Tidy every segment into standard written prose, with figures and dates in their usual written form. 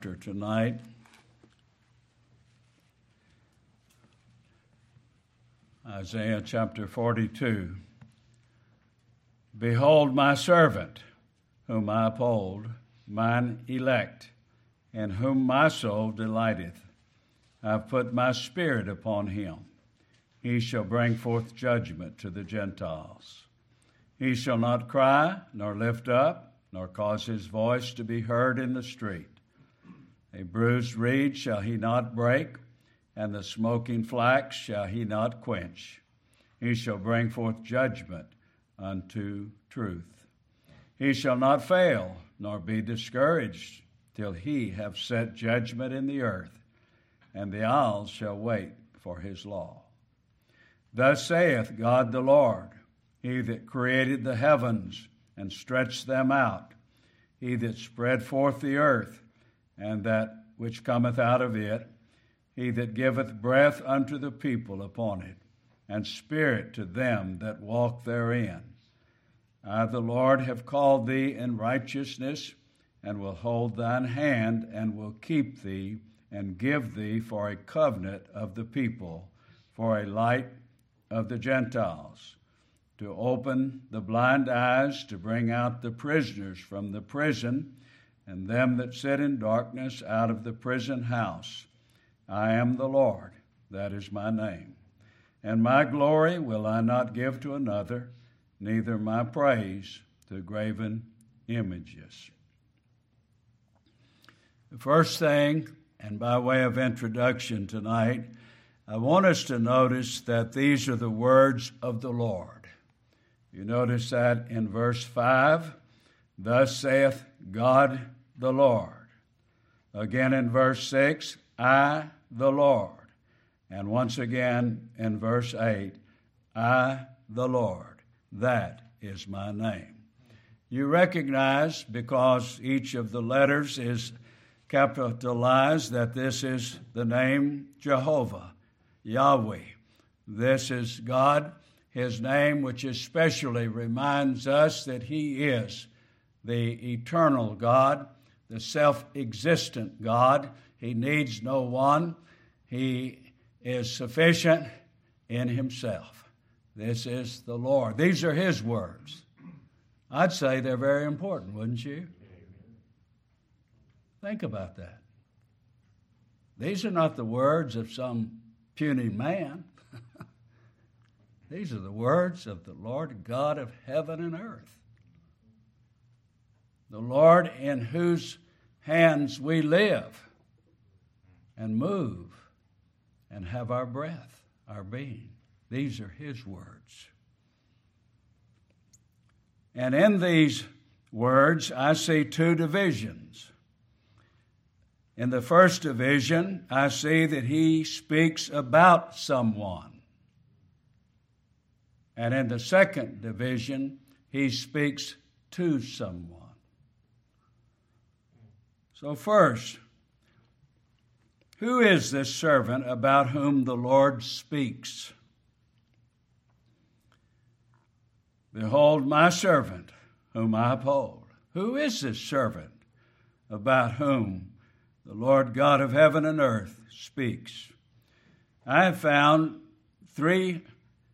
Tonight, Isaiah chapter 42. Behold my servant, whom I uphold, mine elect, in whom my soul delighteth. I have put my spirit upon him. He shall bring forth judgment to the Gentiles. He shall not cry, nor lift up, nor cause his voice to be heard in the street. A bruised reed shall he not break, and the smoking flax shall he not quench. He shall bring forth judgment unto truth. He shall not fail, nor be discouraged, till he have set judgment in the earth, and the isles shall wait for his law. Thus saith God the Lord, he that created the heavens and stretched them out, he that spread forth the earth, and that which cometh out of it, he that giveth breath unto the people upon it, and spirit to them that walk therein. I, the Lord, have called thee in righteousness, and will hold thine hand, and will keep thee, and give thee for a covenant of the people, for a light of the Gentiles, to open the blind eyes, to bring out the prisoners from the prison, and them that sit in darkness out of the prison house. I am the Lord, that is my name. And my glory will I not give to another, neither my praise to graven images. The first thing, and by way of introduction tonight, I want us to notice that these are the words of the Lord. You notice that in verse 5, thus saith God the Lord. Again in verse 6, I, the Lord. And once again in verse 8, I, the Lord, that is my name. You recognize, because each of the letters is capitalized, that this is the name Jehovah, Yahweh. This is God, his name, which especially reminds us that he is the eternal God, the self-existent God. He needs no one. He is sufficient in himself. This is the Lord. These are his words. I'd say they're very important, wouldn't you? Think about that. These are not the words of some puny man. These are the words of the Lord God of heaven and earth. The Lord in whose hands we live and move and have our breath, our being. These are his words. And in these words, I see two divisions. In the first division, I see that he speaks about someone. And in the second division, he speaks to someone. So first, who is this servant about whom the Lord speaks? Behold my servant, whom I uphold. Who is this servant about whom the Lord God of heaven and earth speaks? I have found three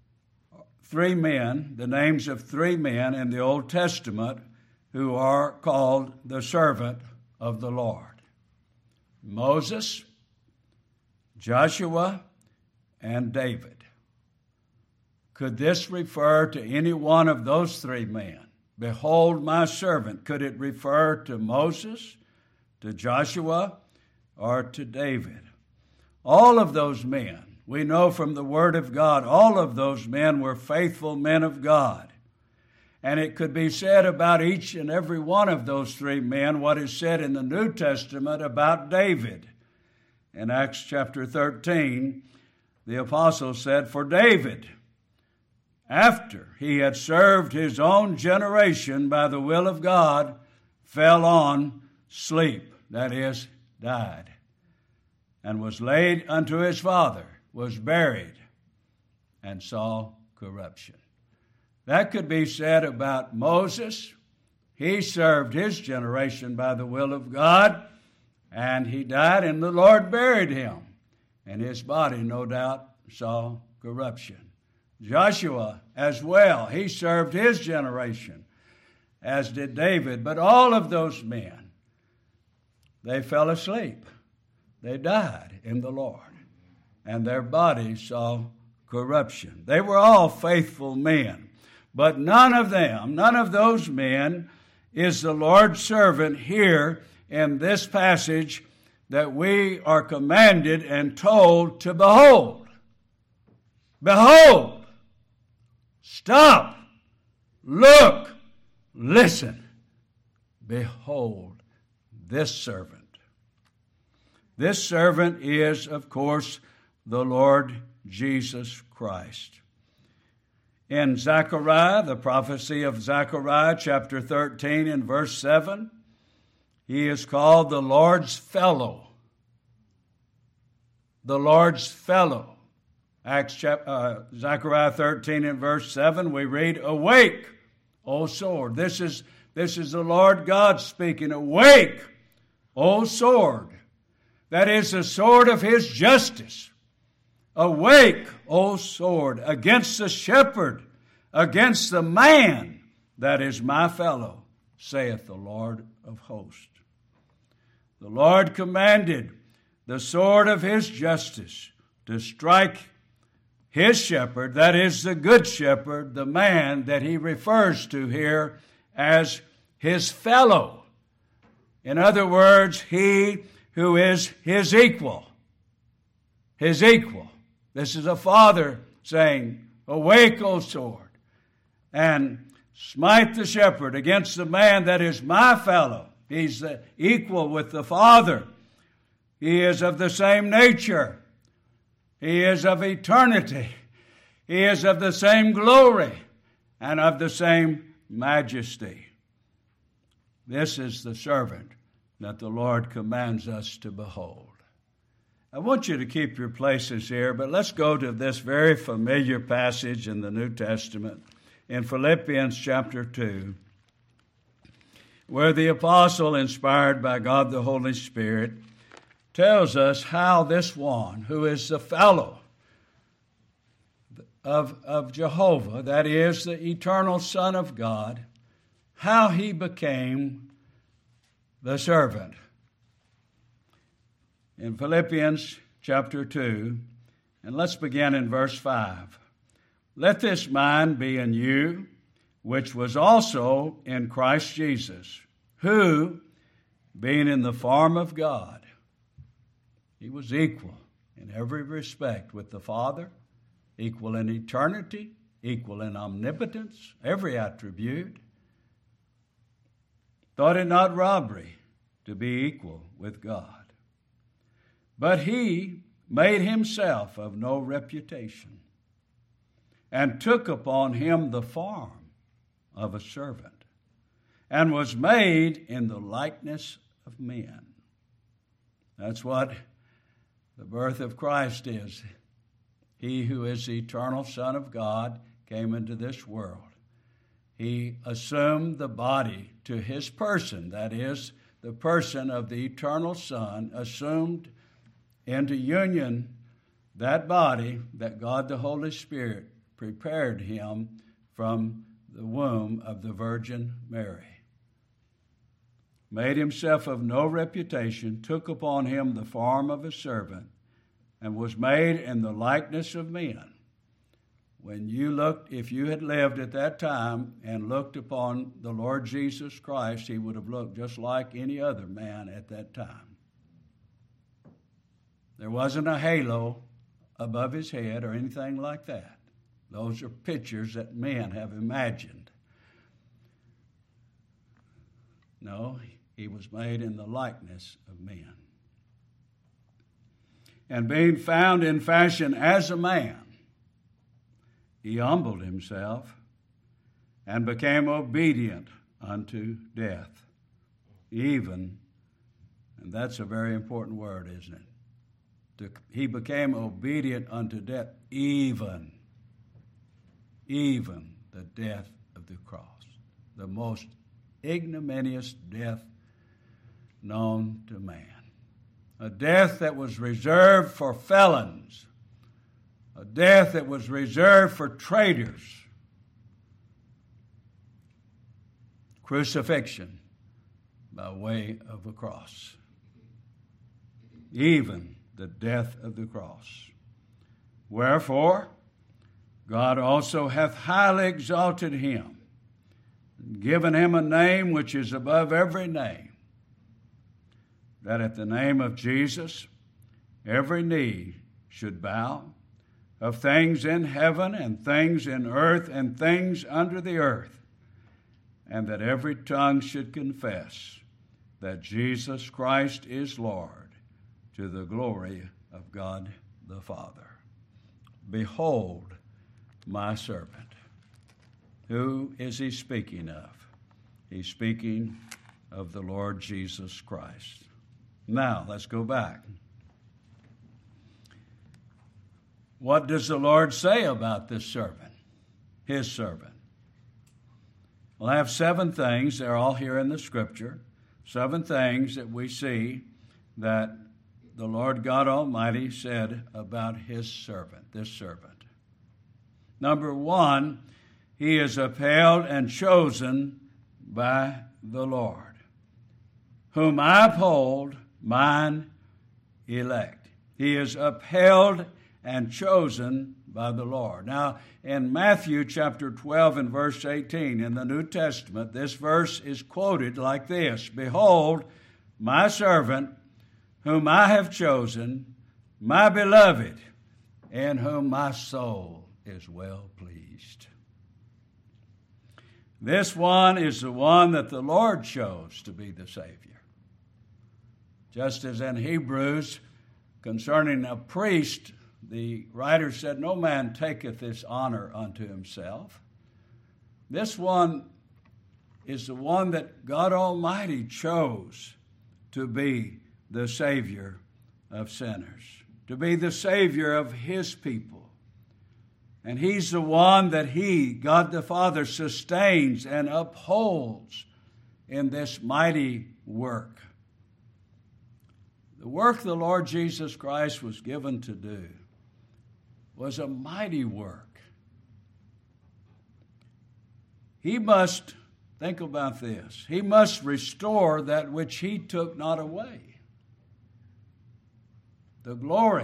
men, the names of three men in the Old Testament who are called the servant of the Lord: Moses, Joshua, and David. Could this refer to any one of those three men? Behold my servant. Could it refer to Moses, to Joshua, or to David? All of those men, we know from the Word of God, all of those men were faithful men of God. And it could be said about each and every one of those three men what is said in the New Testament about David. In Acts chapter 13, the apostle said, for David, after he had served his own generation by the will of God, fell on sleep, that is, died, and was laid unto his father, was buried, and saw corruption. That could be said about Moses. He served his generation by the will of God, And he died, and the Lord buried him. And his body, no doubt, saw corruption. Joshua as well, he served his generation, as did David. But all of those men, they fell asleep. They died in the Lord, and their bodies saw corruption. They were all faithful men, but none of those men is the Lord's servant here in this passage that we are commanded and told to behold. Behold, stop, look, listen. Behold this servant. This servant is, of course, the Lord Jesus Christ. In Zechariah, the prophecy of Zechariah, chapter 13 and verse 7, he is called the Lord's fellow. The Lord's fellow. Zechariah 13 and verse 7, we read, "Awake, O sword." This is the Lord God speaking. "Awake, O sword." That is the sword of his justice. "Awake, O sword, against the shepherd, against the man that is my fellow, saith the Lord of hosts." The Lord commanded the sword of his justice to strike his shepherd, that is the good shepherd, the man that he refers to here as his fellow. In other words, he who is his equal. His equal. This is a father saying, "Awake, O sword, and smite the shepherd against the man that is my fellow." He's equal with the Father. He is of the same nature. He is of eternity. He is of the same glory and of the same majesty. This is the servant that the Lord commands us to behold. I want you to keep your places here, but let's go to this very familiar passage in the New Testament, in Philippians chapter 2, where the apostle, inspired by God the Holy Spirit, tells us how this one, who is the fellow of Jehovah, that is, the eternal Son of God, how he became the servant. In Philippians chapter 2, and let's begin in verse 5. "Let this mind be in you, which was also in Christ Jesus, who, being in the form of God," he was equal in every respect with the Father, equal in eternity, equal in omnipotence, every attribute, "thought it not robbery to be equal with God. But he made himself of no reputation, and took upon him the form of a servant, and was made in the likeness of men." That's what the birth of Christ is. He who is the eternal Son of God came into this world. He assumed the body to his person, that is, the person of the eternal Son, assumed into union that body that God the Holy Spirit prepared him from the womb of the Virgin Mary. Made himself of no reputation, took upon him the form of a servant, and was made in the likeness of men. When you looked, if you had lived at that time and looked upon the Lord Jesus Christ, he would have looked just like any other man at that time. There wasn't a halo above his head or anything like that. Those are pictures that men have imagined. No, he was made in the likeness of men. And being found in fashion as a man, he humbled himself and became obedient unto death. Even, and that's a very important word, isn't it? He became obedient unto death, even the death of the cross, the most ignominious death known to man. a death that was reserved for felons, a death that was reserved for traitors. Crucifixion by way of the cross. Even the death of the cross. Wherefore, God also hath highly exalted him, and given him a name which is above every name, that at the name of Jesus every knee should bow, of things in heaven and things in earth and things under the earth, and that every tongue should confess that Jesus Christ is Lord, to the glory of God the Father. Behold my servant. Who is he speaking of? He's speaking of the Lord Jesus Christ. Now, let's go back. What does the Lord say about this servant, his servant? We'll have 7 things. They're all here in the Scripture. 7 things that we see that the Lord God Almighty said about his servant, this servant. Number 1, he is upheld and chosen by the Lord, whom I uphold, mine elect. He is upheld and chosen by the Lord. Now, in Matthew chapter 12 and verse 18 in the New Testament, this verse is quoted like this: Behold, my servant, whom I have chosen, my beloved, in whom my soul is well pleased. This one is the one that the Lord chose to be the Savior. Just as in Hebrews, concerning a priest, the writer said, no man taketh this honor unto himself. This one is the one that God Almighty chose to be the Savior of sinners, to be the Savior of his people. And he's the one that he, God the Father, sustains and upholds in this mighty work. The work the Lord Jesus Christ was given to do was a mighty work. He must, think about this, he must restore that which he took not away. The glory.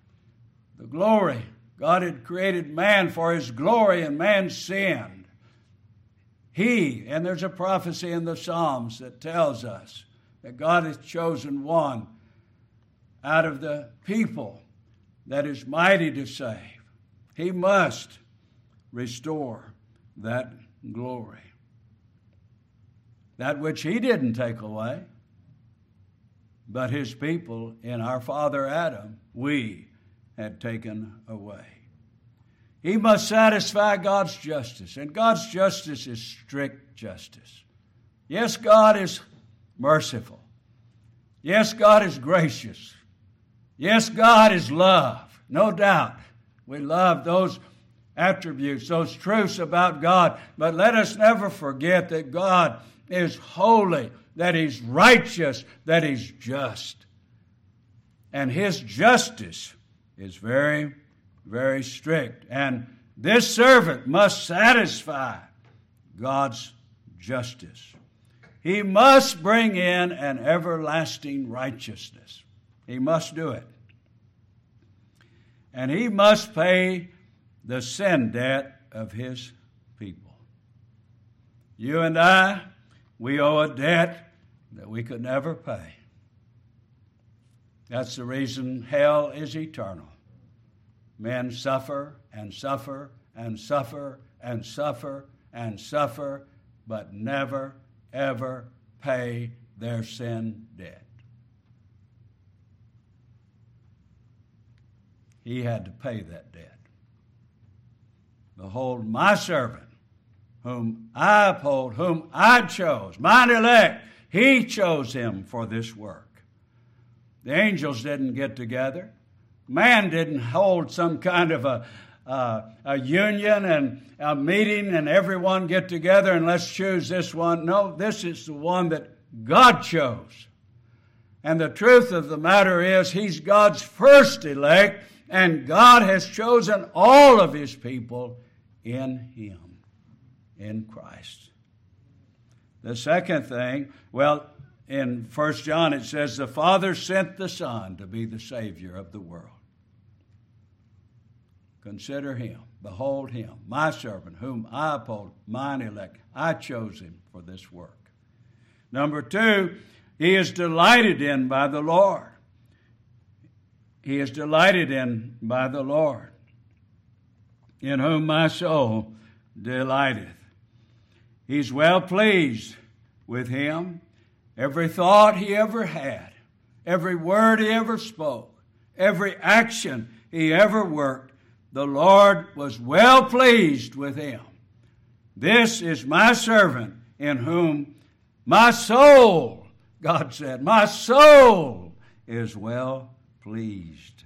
God had created man for his glory, and man sinned. And there's a prophecy in the Psalms that tells us that God has chosen one out of the people that is mighty to save. He must restore that glory. That which he didn't take away, but his people in our father Adam, we had taken away. He must satisfy God's justice, and God's justice is strict justice. Yes, God is merciful. Yes, God is gracious. Yes, God is love, no doubt. We love those attributes, those truths about God, but let us never forget that God is holy, that he's righteous, that he's just. And his justice is very, very strict. And this servant must satisfy God's justice. He must bring in an everlasting righteousness. He must do it. And he must pay the sin debt of his people. You and I, we owe a debt that we could never pay. That's the reason hell is eternal. Men suffer and suffer and suffer and suffer and suffer, but never, ever pay their sin debt. He had to pay that debt. Behold, my servant, whom I uphold, whom I chose, mine elect, he chose him for this work. The angels didn't get together. Man didn't hold some kind of a union and a meeting and everyone get together and let's choose this one. No, this is the one that God chose. And the truth of the matter is, he's God's first elect, and God has chosen all of his people in him, in Christ. The second thing, well, in 1 John it says, the Father sent the Son to be the Savior of the world. Consider him, behold him, my servant, whom I uphold, mine elect. I chose him for this work. Number two, he is delighted in by the Lord. He is delighted in by the Lord, in whom my soul delighteth. He's well pleased with him. Every thought he ever had, every word he ever spoke, every action he ever worked, the Lord was well pleased with him. This is my servant in whom my soul, God said, my soul is well pleased.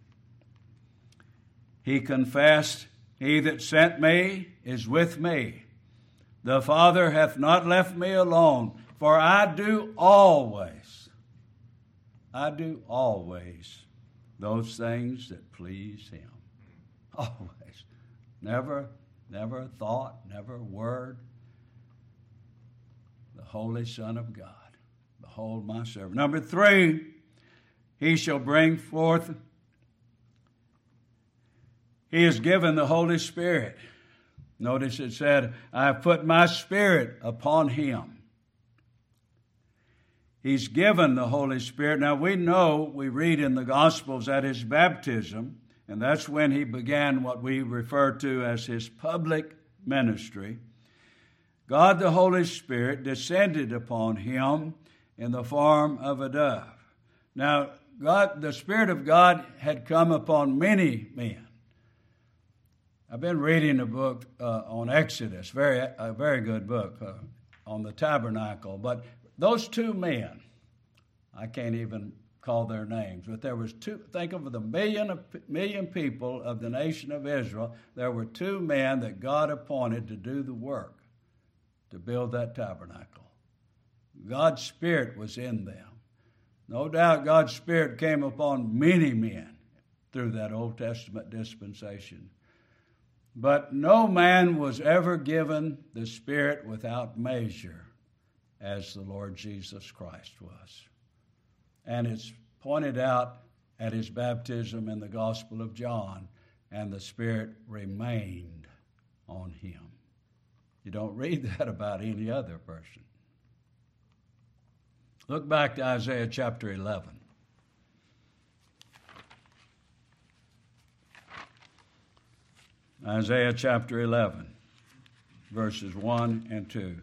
He confessed, he that sent me is with me. The Father hath not left me alone, for I do always those things that please him. Always. Never a thought, never a word. The Holy Son of God. Behold my servant. Number three, he shall bring forth, he is given the Holy Spirit. Notice it said, I have put my Spirit upon him. He's given the Holy Spirit. Now we read in the Gospels at his baptism, and that's when he began what we refer to as his public ministry. God the Holy Spirit descended upon him in the form of a dove. Now, the Spirit of God had come upon many men. I've been reading a book on Exodus, a very good book on the tabernacle. But those two men, I can't even call their names, but there was two. Think of the million people of the nation of Israel. There were two men that God appointed to do the work, to build that tabernacle. God's Spirit was in them. No doubt God's Spirit came upon many men through that Old Testament dispensation. But no man was ever given the Spirit without measure, as the Lord Jesus Christ was. And it's pointed out at his baptism in the Gospel of John, and the Spirit remained on him. You don't read that about any other person. Look back to Isaiah chapter 11. Isaiah chapter 11, verses 1 and 2.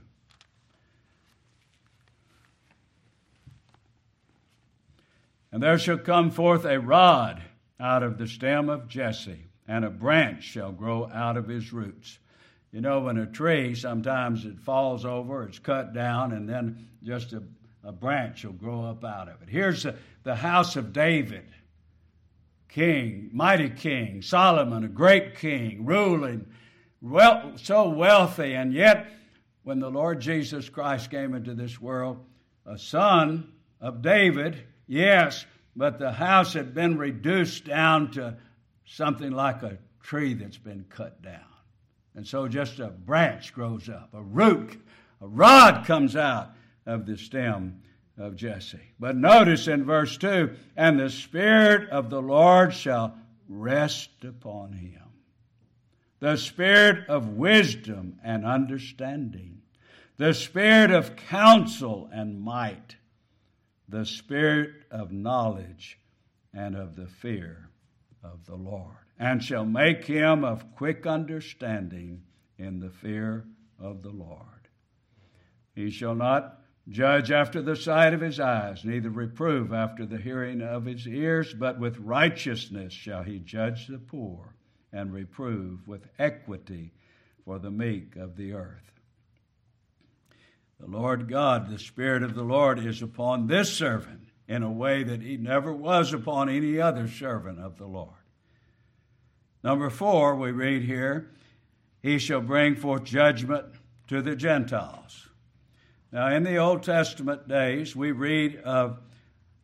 And there shall come forth a rod out of the stem of Jesse, and a branch shall grow out of his roots. You know, when a tree, sometimes it falls over, it's cut down, and then just a branch will grow up out of it. Here's the house of David, king, mighty king, Solomon, a great king, ruling, so wealthy, and yet when the Lord Jesus Christ came into this world, a son of David, yes, but the house had been reduced down to something like a tree that's been cut down. And so just a branch grows up, a root, a rod comes out of the stem of Jesse. But notice in verse 2, and the Spirit of the Lord shall rest upon him. The Spirit of wisdom and understanding, the Spirit of counsel and might, the Spirit of knowledge and of the fear of the Lord, and shall make him of quick understanding in the fear of the Lord. He shall not judge after the sight of his eyes, neither reprove after the hearing of his ears, but with righteousness shall he judge the poor, and reprove with equity for the meek of the earth. The Lord God, the Spirit of the Lord, is upon this servant in a way that he never was upon any other servant of the Lord. Number 4, we read here, he shall bring forth judgment to the Gentiles. Now, in the Old Testament days, we read of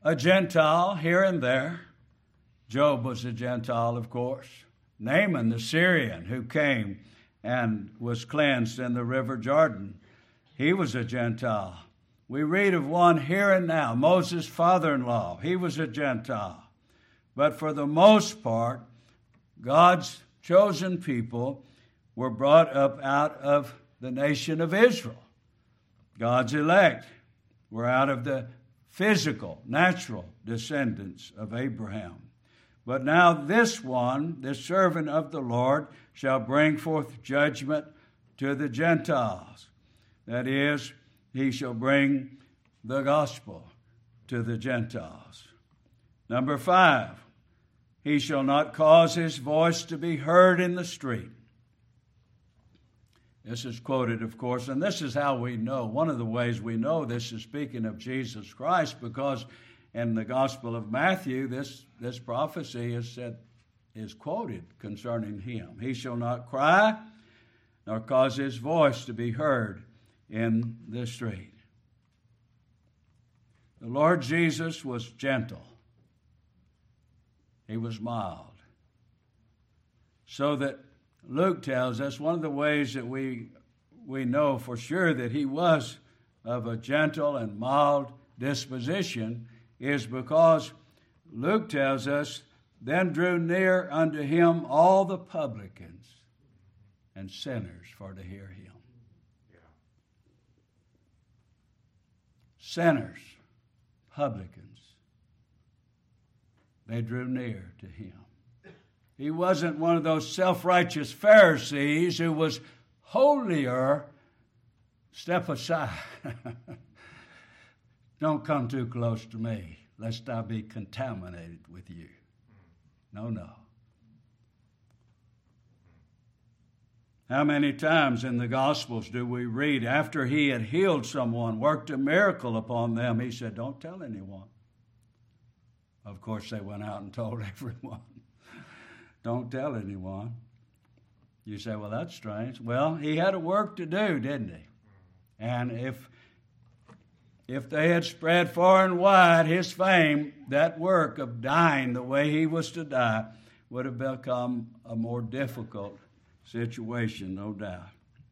a Gentile here and there. Job was a Gentile, of course. Naaman the Syrian, who came and was cleansed in the river Jordan, he was a Gentile. We read of one here and now, Moses' father-in-law. He was a Gentile. But for the most part, God's chosen people were brought up out of the nation of Israel. God's elect were out of the physical, natural descendants of Abraham. But now this one, this servant of the Lord, shall bring forth judgment to the Gentiles. That is, he shall bring the gospel to the Gentiles. Number 5, he shall not cause his voice to be heard in the street. This is quoted, of course, and this is how we know. One of the ways we know this is speaking of Jesus Christ, because in the Gospel of Matthew, this prophecy is quoted concerning him. He shall not cry, nor cause his voice to be heard in the street. The Lord Jesus was gentle. He was mild. So that Luke tells us one of the ways that we know for sure that he was of a gentle and mild disposition is because Luke tells us, then drew near unto him all the publicans and sinners for to hear him. Sinners, publicans, they drew near to him. He wasn't one of those self-righteous Pharisees who was holier. Step aside. Don't come too close to me, lest I be contaminated with you. No. How many times in the Gospels do we read after he had healed someone, worked a miracle upon them, he said, don't tell anyone. Of course, they went out and told everyone. Don't tell anyone. You say, well, that's strange. Well, he had a work to do, didn't he? And if they had spread far and wide his fame, that work of dying the way he was to die would have become a more difficult situation, no doubt.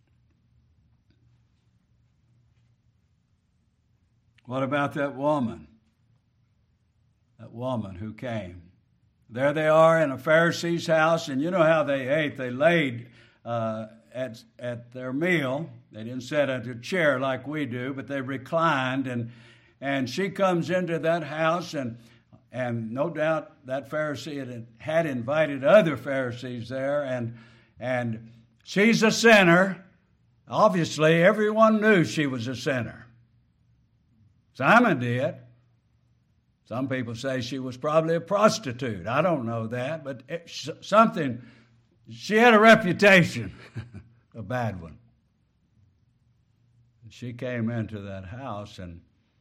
What about that woman? That woman who came. There they are in a Pharisee's house, and you know how they ate. They laid at their meal. They didn't sit at a chair like we do, but they reclined. And she comes into that house, and no doubt that Pharisee had invited other Pharisees there, and she's a sinner. Obviously, everyone knew she was a sinner. Simon did. Some people say she was probably a prostitute. I don't know that, but she had a reputation, a bad one. She came into that house, and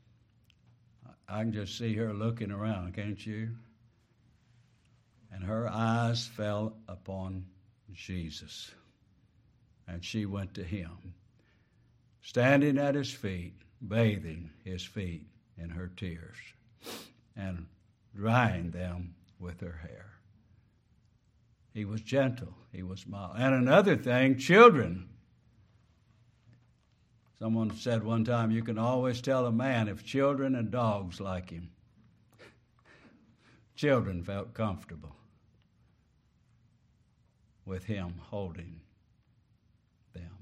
I can just see her looking around, can't you? And her eyes fell upon Jesus, and she went to him, standing at his feet, bathing his feet in her tears, and drying them with her hair. He was gentle. He was mild. And another thing, children. Someone said one time, you can always tell a man if children and dogs like him. Children felt comfortable with him holding them.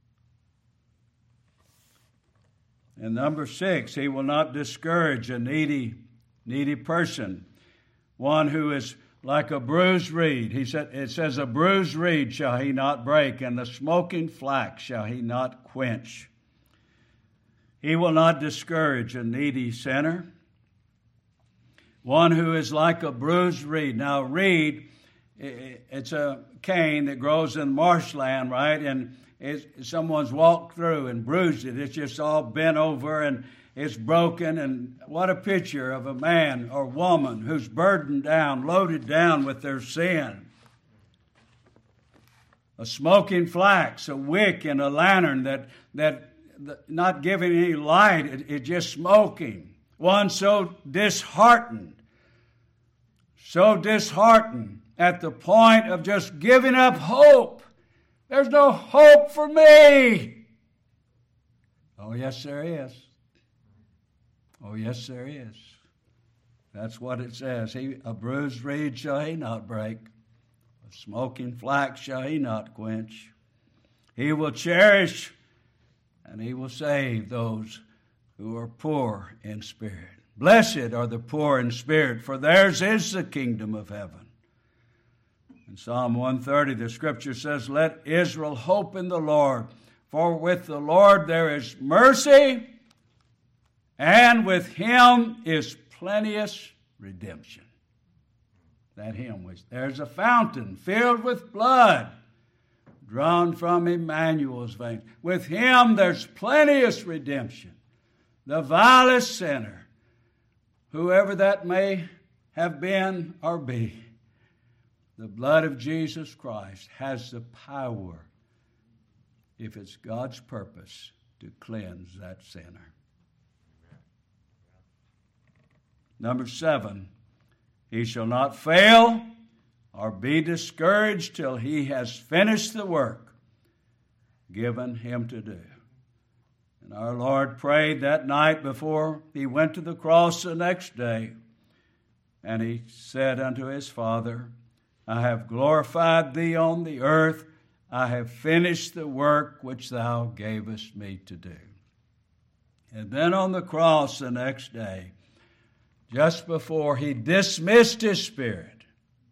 And number 6, he will not discourage a needy person, one who is like a bruised reed. It says, a bruised reed shall he not break, and the smoking flax shall he not quench. He will not discourage a needy sinner, one who is like a bruised reed. Now, reed, it's a cane that grows in marshland, right? And someone's walked through and bruised it. It's just all bent over and it's broken. And what a picture of a man or woman who's burdened down, loaded down with their sin. A smoking flax, a wick, and a lantern that not giving any light, it's just smoking. one so disheartened at the point of just giving up hope. There's no hope for me. Oh, yes, there is. Oh, yes, there is. That's what it says. A bruised reed shall he not break. A smoking flax shall he not quench. He will cherish and he will save those who are poor in spirit. Blessed are the poor in spirit, for theirs is the kingdom of heaven. In Psalm 130, the scripture says, let Israel hope in the Lord, for with the Lord there is mercy, and with him is plenteous redemption. That hymn was, there's a fountain filled with blood, drawn from Emmanuel's veins. With him there's plenteous redemption. The vilest sinner, whoever that may have been or be, the blood of Jesus Christ has the power, if it's God's purpose, to cleanse that sinner. Number 7, he shall not fail or be discouraged till he has finished the work given him to do. And our Lord prayed that night before he went to the cross the next day, and he said unto his Father, I have glorified thee on the earth. I have finished the work which thou gavest me to do. And then on the cross the next day, just before he dismissed his spirit,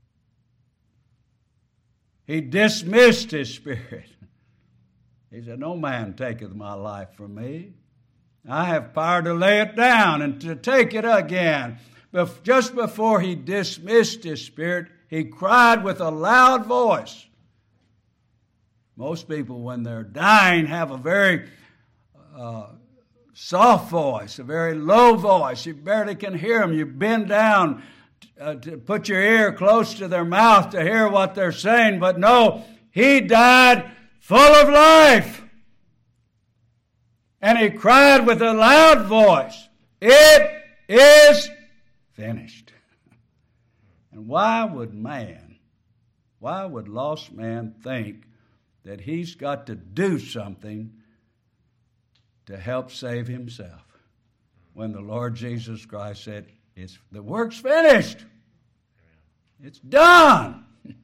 he dismissed his spirit. He said, no man taketh my life from me. I have power to lay it down and to take it again. But just before he dismissed his spirit, he cried with a loud voice. Most people, when they're dying, have a very soft voice, a very low voice. You barely can hear them. You bend down to put your ear close to their mouth to hear what they're saying. But no, he died full of life. And he cried with a loud voice, it is finished. And why would lost man think that he's got to do something to help save himself when the Lord Jesus Christ said, the work's finished. It's done.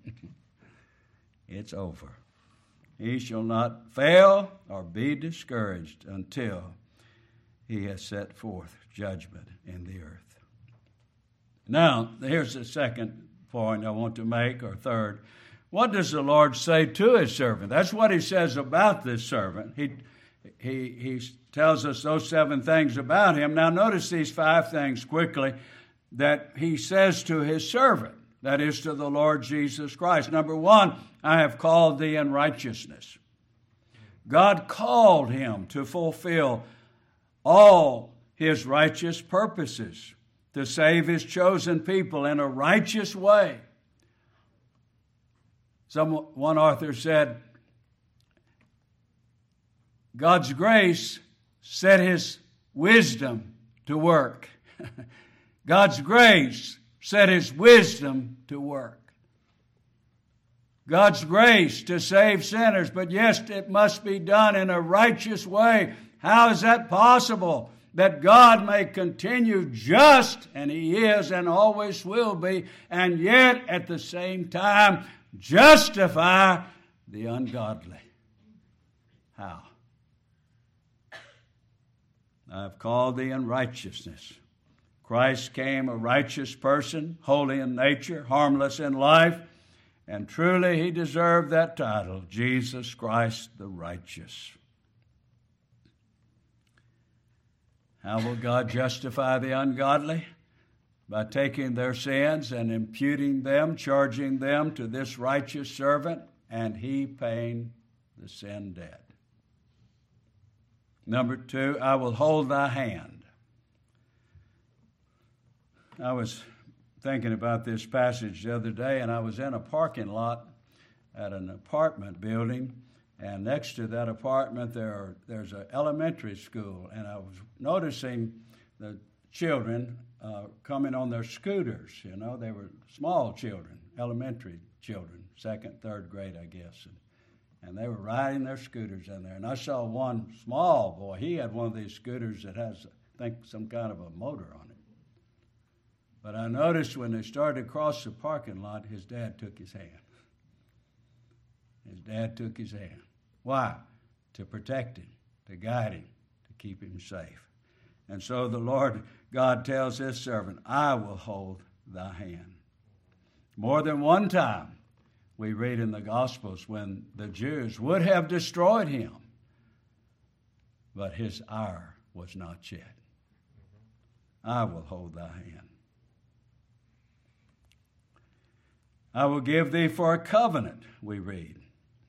It's over. He shall not fail or be discouraged until he has set forth judgment in the earth. Now, here's the second point I want to make, or third. What does the Lord say to his servant? That's what he says about this servant. He tells us those 7 things about him. Now, notice these 5 things quickly that he says to his servant, that is to the Lord Jesus Christ. Number 1, I have called thee in righteousness. God called him to fulfill all his righteous purposes, to save his chosen people in a righteous way. One author said, God's grace set his wisdom to work. God's grace set his wisdom to work. God's grace to save sinners, but yes, it must be done in a righteous way. How is that possible? That God may continue just, and he is and always will be, and yet at the same time justify the ungodly. How? I have called thee in righteousness. Christ came a righteous person, holy in nature, harmless in life, and truly he deserved that title, Jesus Christ the righteous. How will God justify the ungodly? By taking their sins and imputing them, charging them to this righteous servant, and he paying the sin debt. Number 2, I will hold thy hand. I was thinking about this passage the other day, and I was in a parking lot at an apartment building, and next to that apartment there's an elementary school, and I was noticing the children coming on their scooters. You know, they were small children, elementary children, second, third grade, I guess. And they were riding their scooters in there. And I saw one small boy. He had one of these scooters that has, I think, some kind of a motor on it. But I noticed when they started to cross the parking lot, his dad took his hand. His dad took his hand. Why? To protect him, to guide him, to keep him safe. And so the Lord God tells his servant, I will hold thy hand. More than one time, we read in the Gospels when the Jews would have destroyed him, but his hour was not yet. I will hold thy hand. I will give thee for a covenant, we read.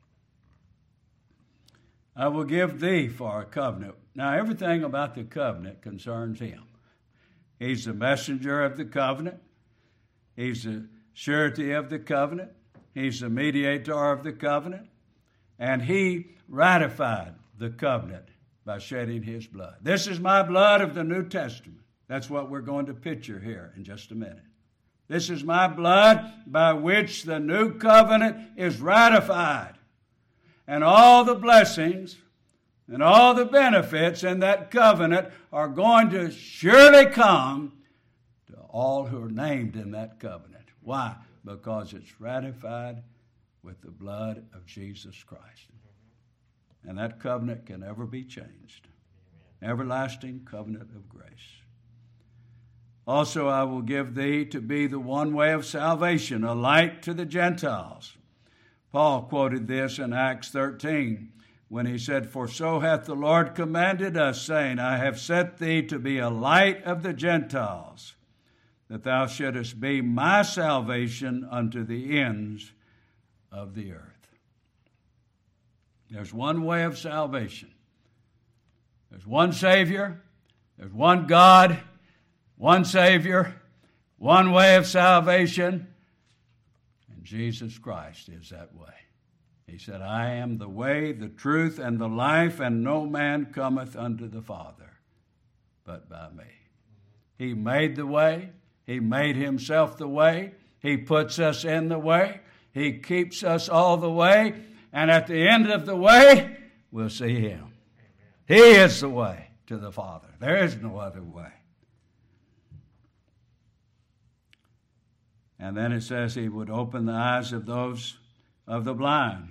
I will give thee for a covenant. Now, everything about the covenant concerns him. He's the messenger of the covenant. He's the surety of the covenant. He's the mediator of the covenant. And he ratified the covenant by shedding his blood. This is my blood of the New Testament. That's what we're going to picture here in just a minute. This is my blood by which the new covenant is ratified. And all the blessings and all the benefits in that covenant are going to surely come to all who are named in that covenant. Why? Because it's ratified with the blood of Jesus Christ. And that covenant can never be changed. Everlasting covenant of grace. Also, I will give thee to be the one way of salvation, a light to the Gentiles. Paul quoted this in Acts 13 when he said, For so hath the Lord commanded us, saying, I have set thee to be a light of the Gentiles, that thou shouldest be my salvation unto the ends of the earth. There's one way of salvation. There's one Savior. There's one God, one Savior, one way of salvation. And Jesus Christ is that way. He said, I am the way, the truth, and the life, and no man cometh unto the Father but by me. He made the way. He made himself the way. He puts us in the way. He keeps us all the way. And at the end of the way, we'll see him. He is the way to the Father. There is no other way. And then it says he would open the eyes of those of the blind.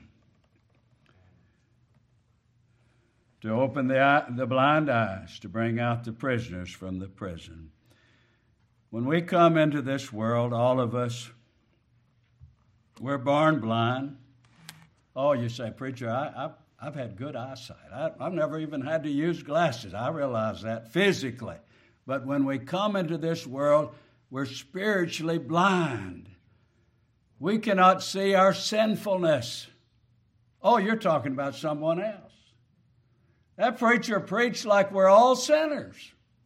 To open the blind eyes, to bring out the prisoners from the prison. When we come into this world, all of us, we're born blind. Oh, you say, preacher, I've had good eyesight. I've never even had to use glasses. I realize that physically. But when we come into this world, we're spiritually blind. We cannot see our sinfulness. Oh, you're talking about someone else. That preacher preached like we're all sinners.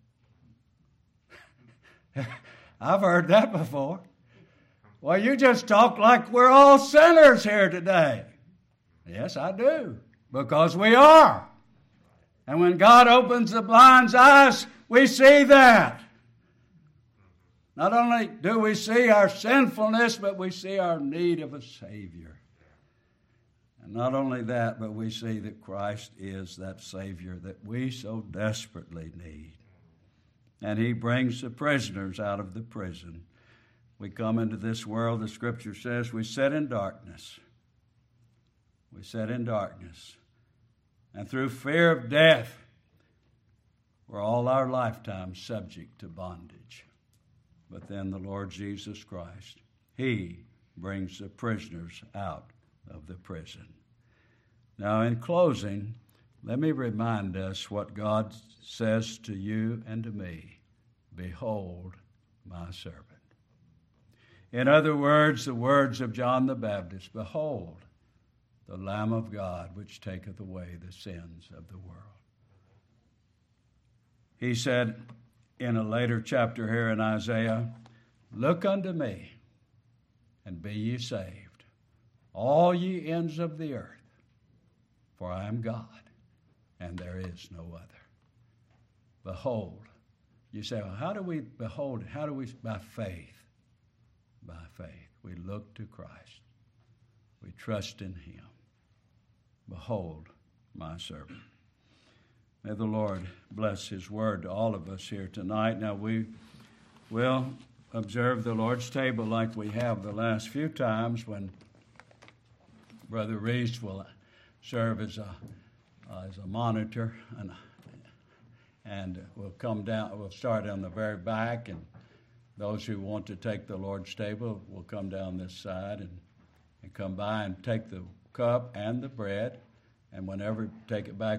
I've heard that before. Well, you just talk like we're all sinners here today. Yes, I do, because we are. And when God opens the blind's eyes, we see that. Not only do we see our sinfulness, but we see our need of a Savior. And not only that, but we see that Christ is that Savior that we so desperately need. And he brings the prisoners out of the prison. We come into this world, the Scripture says, we sit in darkness. We sit in darkness. And through fear of death, we're all our lifetime subject to bondage. But then the Lord Jesus Christ, he brings the prisoners out of the prison. Now, in closing, let me remind us what God says to you and to me. Behold my servant. In other words, the words of John the Baptist, behold the Lamb of God which taketh away the sins of the world. He said in a later chapter here in Isaiah, look unto me and be ye saved, all ye ends of the earth, for I am God, and there is no other. Behold You say, well, how do we behold it? How do we? By faith. By faith. We look to Christ. We trust in him. Behold my servant. May the Lord bless his word to all of us here tonight. Now we will observe the Lord's table like we have the last few times, when Brother Reese will serve as a monitor, and we'll come down. We'll start on the very back, and those who want to take the Lord's table will come down this side and come by and take the cup and the bread, and whenever take it back